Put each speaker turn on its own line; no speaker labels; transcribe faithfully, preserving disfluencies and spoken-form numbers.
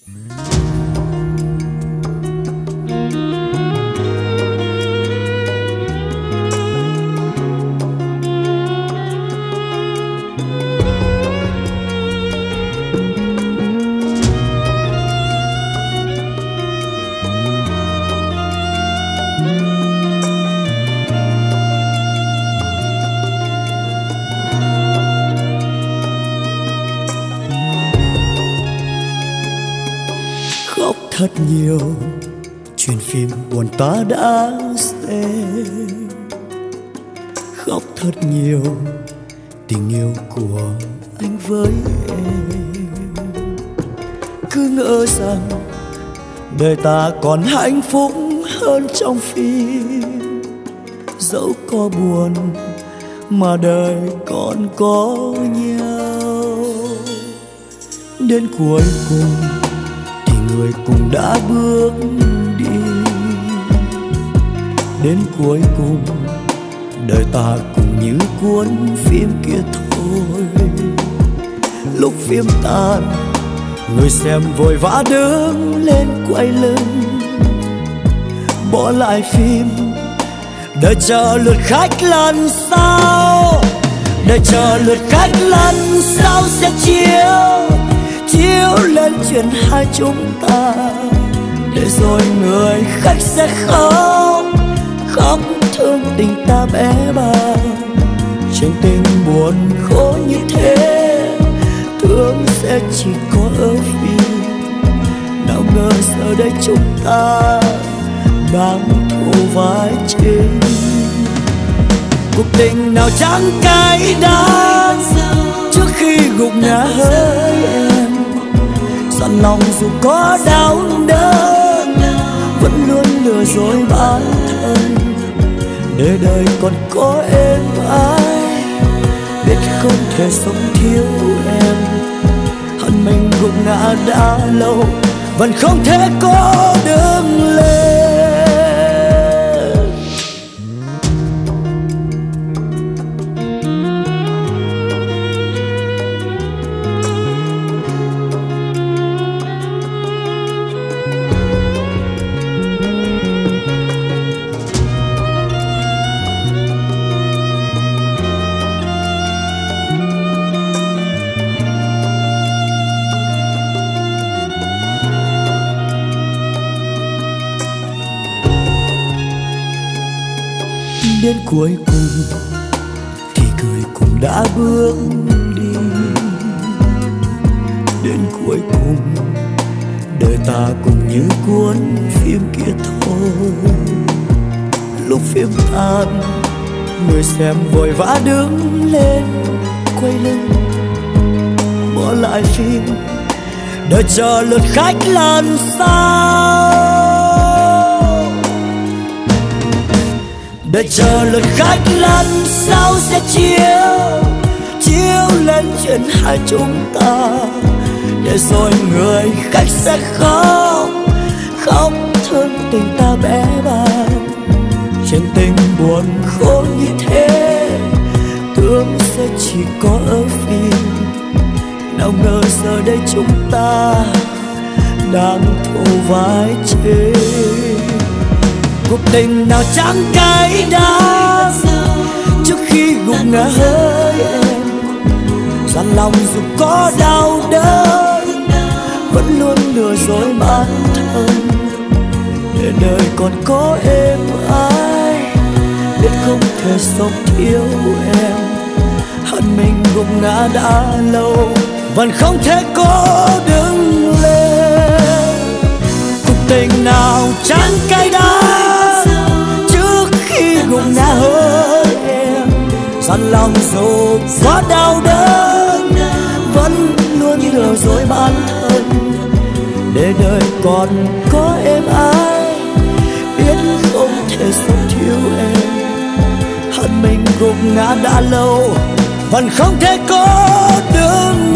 Thật nhiều chuyện phim buồn ta đã xem, khóc thật nhiều tình yêu của anh với em. Cứ ngỡ rằng đời ta còn hạnh phúc hơn trong phim, dẫu có buồn mà đời còn có nhau. Đến cuối cùng người cùng đã bước đi, đến cuối cùng đời ta cũng như cuốn phim kia thôi. Lúc phim tàn, người xem vội vã đứng lên quay lưng, bỏ lại phim đợi chờ lượt khách lần sau, đợi chờ lượt khách lần sau sẽ chiếu chiếu lên chuyện hai chúng ta. Để rồi người khách sẽ khóc, khóc thương tình ta bé bàng. Chuyện tình buồn khổ như thế, thương sẽ chỉ có ở phim. Nào ngờ giờ đây chúng ta đang thu vai chính. Cuộc tình nào chẳng cay đắng trước khi gục ngã hỡi em. Dặn lòng dù có đau đớn, vẫn luôn lừa dối bản thân. Để đời còn có em ai, biết không thể sống thiếu em. Hận mình gục ngã đã lâu, vẫn không thể có đứng lên. Đến cuối cùng thì người cũng đã bước đi, đến cuối cùng đời ta cũng như cuốn phim kia thôi. Lúc phim tàn, người xem vội vã đứng lên quay lưng, bỏ lại phim đợi chờ lượt khách lần sau, đợi chờ lượt khách lần sau sẽ chiếu chiếu lên chuyện hai chúng ta. Để rồi người khách sẽ khóc, khóc thương tình ta bé bàng. Chuyện tình buồn khổ như thế, thương sẽ chỉ có ở phim. Nào ngờ giờ đây chúng ta đang thu vai chính. Cuộc tình nào chẳng cay đắng trước khi gục ngã hỡi em. Dặn lòng dù có đau đớn, vẫn luôn lừa dối bản thân. Để đời còn có em ai, biết không thể sống thiếu em. Hận mình gục ngã đã lâu, vẫn không thể có đứng lên. Cuộc tình nào chẳng cay đắng trước khi gục ngã hỡi em. Dặn lòng dù có đau đớn, vẫn luôn lừa dối bản thân. Để đời còn có em ai, biết không thể sống thiếu em. Hận mình gục ngã đã lâu, vẫn không thể có đứng